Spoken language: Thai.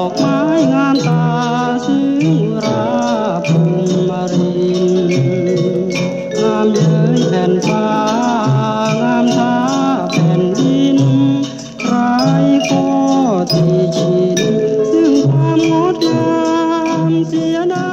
อกไม้งามตาสิงราภูมิรินงามเย้ยแผ่นฟ้างามท้าแผ่นดินใครก็ที่ชินซึ่งความงดงามเสียดาย